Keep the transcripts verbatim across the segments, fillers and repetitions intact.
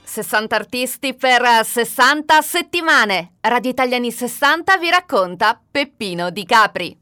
sessanta artisti per sessanta settimane. Radio Italiani sessanta vi racconta Peppino Di Capri.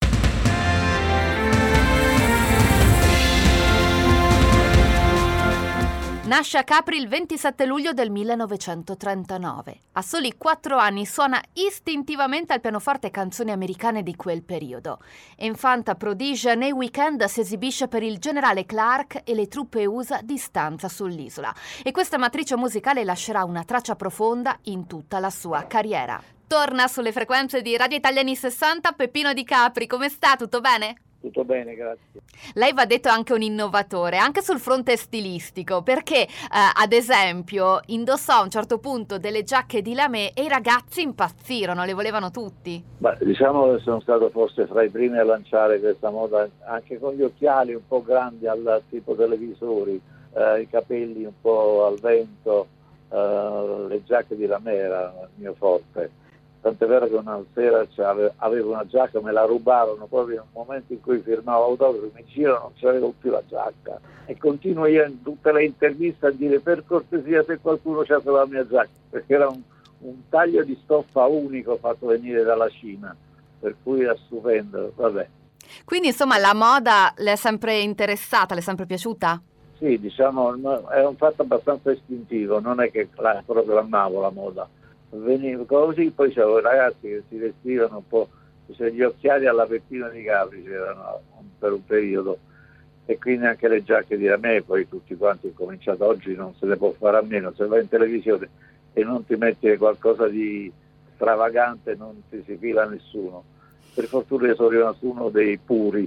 Nasce a Capri il ventisette luglio del millenovecentotrentanove. A soli quattro anni suona istintivamente al pianoforte canzoni americane di quel periodo. Infanta prodigio, nei weekend si esibisce per il generale Clark e le truppe U S A di stanza sull'isola. E questa matrice musicale lascerà una traccia profonda in tutta la sua carriera. Torna sulle frequenze di Radio Italiani sessanta Peppino Di Capri. Come sta? Tutto bene? Tutto bene, grazie. Lei va detto anche un innovatore, anche sul fronte stilistico, perché eh, ad esempio indossò a un certo punto delle giacche di lamè e i ragazzi impazzirono, le volevano tutti. Beh, diciamo che sono stato forse fra i primi a lanciare questa moda, anche con gli occhiali un po' grandi al tipo televisori, eh, i capelli un po' al vento, eh, le giacche di lamè era il mio forte. Tant'è vero che una sera avevo una giacca, me la rubarono proprio nel momento in cui firmavo autografi, mi girano, non c'avevo più la giacca. E continuo io in tutte le interviste a dire per cortesia se qualcuno c'ha la mia giacca, perché era un, un taglio di stoffa unico fatto venire dalla Cina, per cui era stupendo, vabbè. Quindi insomma la moda le è sempre interessata, le è sempre piaciuta? Sì, diciamo, è un fatto abbastanza istintivo, non è che la programmavo la moda. Venivo così, poi c'avevo i ragazzi che si vestivano un po', cioè gli occhiali alla Peppino Di Capri c'erano per un periodo, e quindi anche le giacche di lamè, poi tutti quanti ho cominciato, oggi non se ne può fare a meno, se vai in televisione e non ti metti qualcosa di stravagante non ti si fila nessuno. Per fortuna io sono rimasto uno dei puri.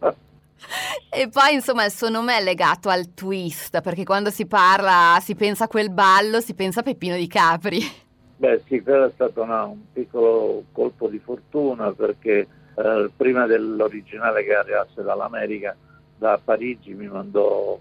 E poi insomma il suo nome è legato al twist, perché quando si parla, si pensa a quel ballo, si pensa a Peppino Di Capri. Beh sì, quello è stato una, un piccolo colpo di fortuna, perché eh, prima dell'originale che arrivasse dall'America, da Parigi mi mandò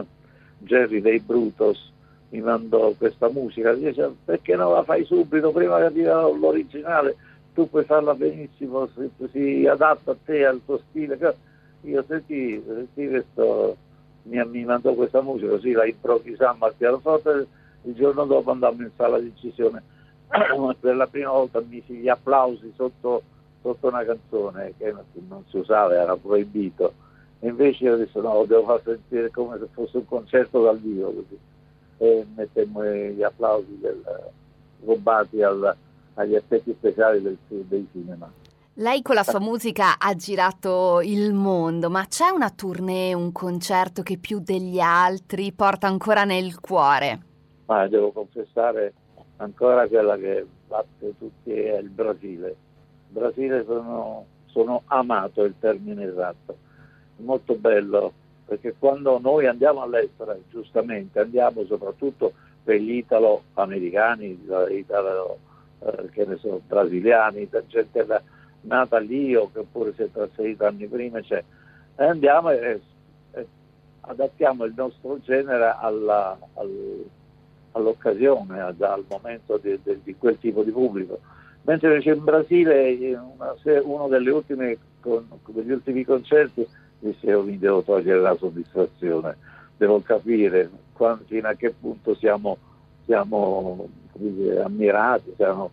Jerry dei Brutos, mi mandò questa musica, dice perché non la fai subito, prima che arriva l'originale, tu puoi farla benissimo, si, si adatta a te, al tuo stile. Io senti, senti questo, mi, mi mandò questa musica, così la improvvisammo al pianoforte, il giorno dopo andammo in sala di incisione. Per la prima volta misi gli applausi sotto, sotto una canzone che non si usava, era proibito, e invece io ho detto no, lo devo far sentire come se fosse un concerto dal vivo, così. E mettemmo gli applausi del, rubati al, agli effetti speciali del, dei cinema. Lei con la sua musica ha girato il mondo, ma c'è una tournée, un concerto che più degli altri porta ancora nel cuore? Ma devo confessare, ancora quella che batte tutti è il Brasile. Il Brasile sono, sono amato, il termine esatto, molto bello, perché quando noi andiamo all'estero, giustamente andiamo soprattutto per gli italo-americani, italo, eh, che ne so, brasiliani, da gente da, nata lì o che pure si è trasferita anni prima, cioè, e andiamo e, e adattiamo il nostro genere alla, al all'occasione, al momento di, di, di quel tipo di pubblico. Mentre invece in Brasile, una, uno delle ultime, con, degli ultimi concerti, dicevo, mi devo togliere la soddisfazione, devo capire quando, fino a che punto siamo, siamo dire, ammirati, siamo,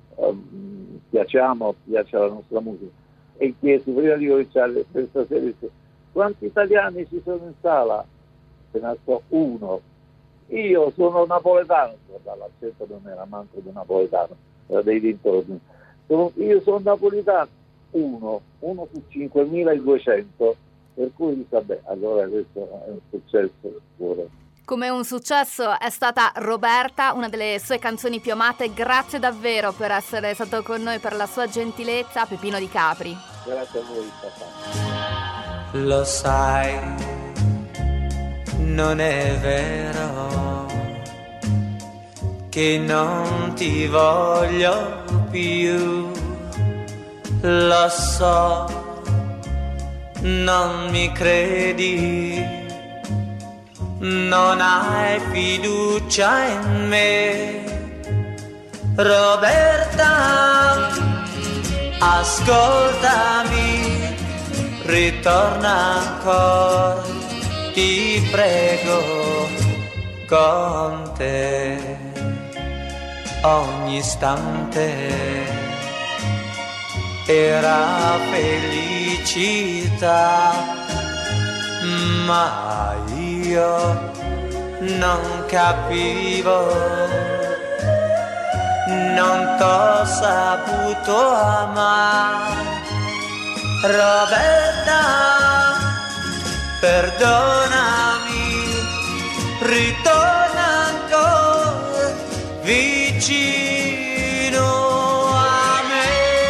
um, piacciamo, piace la nostra musica. E chiesi, prima di cominciare questa serie, quanti italiani ci sono in sala? Ce ne so uno. Io sono napoletano, dall'accento non era manco di napoletano, era dei dintorni. Sono, io sono napoletano, uno, uno su cinquemiladuecento, per cui vabbè, allora questo è un successo pure. Come un successo è stata Roberta, una delle sue canzoni più amate. Grazie davvero per essere stato con noi, per la sua gentilezza, Peppino Di Capri. Grazie a voi, papà. Lo sai, non è vero che non ti voglio più, lo so, non mi credi, non hai fiducia in me, Roberta, ascoltami, ritorna ancora, ti prego, con te. ogni istante era felicità, ma io non capivo, non t'ho saputo amare. Roberta, perdonami, ritorna ancora vicino a me.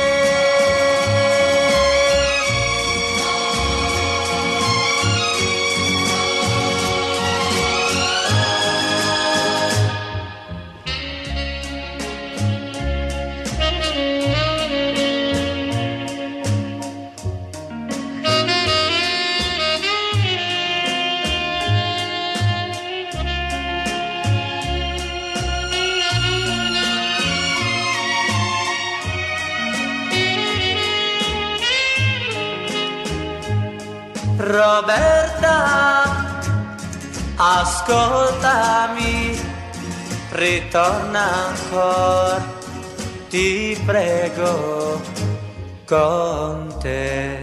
Roberta, ascoltami, ritorna ancora, ti prego, con te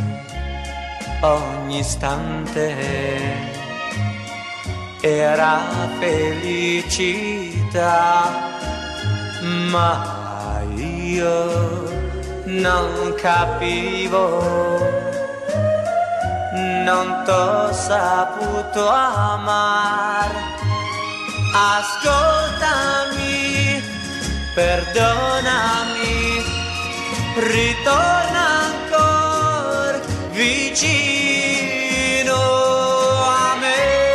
ogni istante era felicità, ma io non capivo, non t'ho saputo amare. Ascoltami, perdonami, ritorna ancora vicino a me.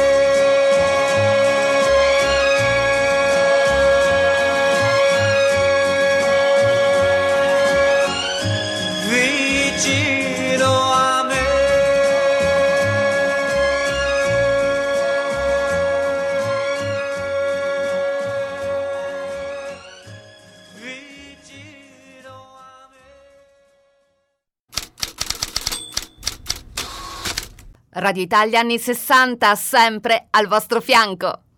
Vicino a me. Radio Italia anni sessanta, sempre al vostro fianco.